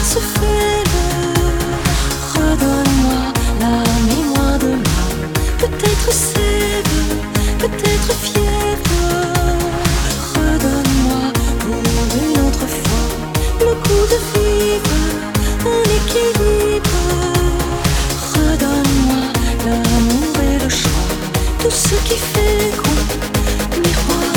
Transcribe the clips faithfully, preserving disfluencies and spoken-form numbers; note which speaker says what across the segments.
Speaker 1: se fêle. Redonne-moi la mémoire de l'âme. Peut-être sève, peut-être fièvre. Redonne-moi pour une autre fois le goût de vivre en équilibre. Redonne-moi l'amour et le choix, tout ce qui fait qu'on miroir.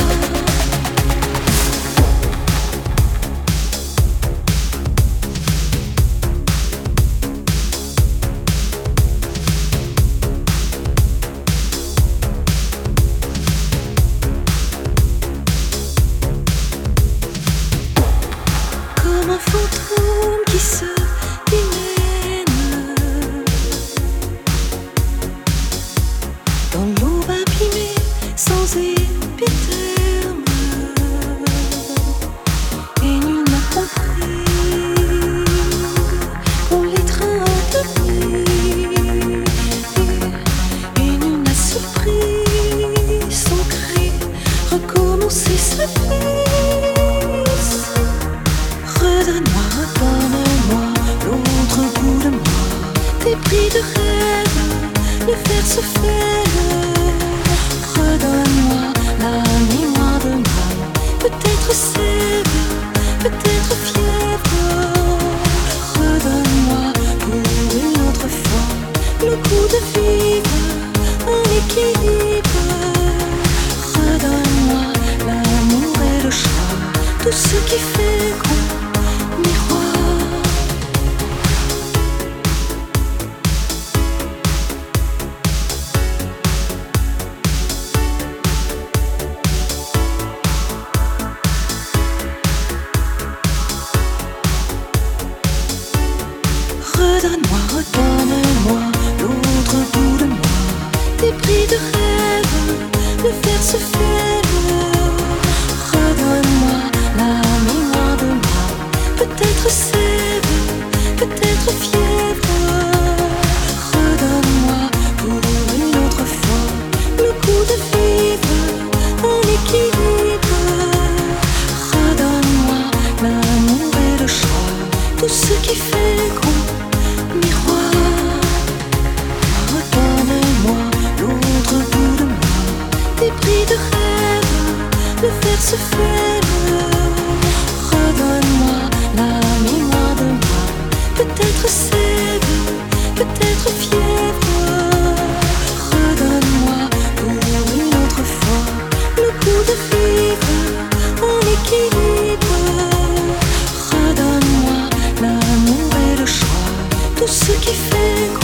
Speaker 1: Comme un fantôme qui se démène dans l'aube abîmée sans épithème, et nul n'a compris qu'on l'étreint à demi, et nul n'a surpris son cri recommencer sa vie. Redonne-moi, redonne-moi l'autre bout de moi, débris de rêve, le fer se fêle. Redonne-moi la mémoire de l'âme, peut-être sève, peut-être fièvre. Redonne-moi pour une autre fois le goût de vivre en équilibre. Redonne-moi l'amour et le choix, tout ce qui fait qu'on redonne-moi, redonne-moi l'autre bout de moi, débris de rêve, le fer se fêle. Redonne-moi la mémoire de l'âme, peut-être sève, peut-être fièvre. Redonne-moi pour une autre fois le goût de vivre en équilibre. Redonne-moi l'amour et le choix, tout ce qui fait qu'on miroir. Redonne-moi l'autre bout de moi, débris de rêve, le fer se fêle. Redonne-moi la mémoire de moi, peut-être sève, peut-être fièvre. Redonne-moi pour une autre fois le goût de vivre en équilibre. Redonne-moi l'amour et le choix, tout ce qui fait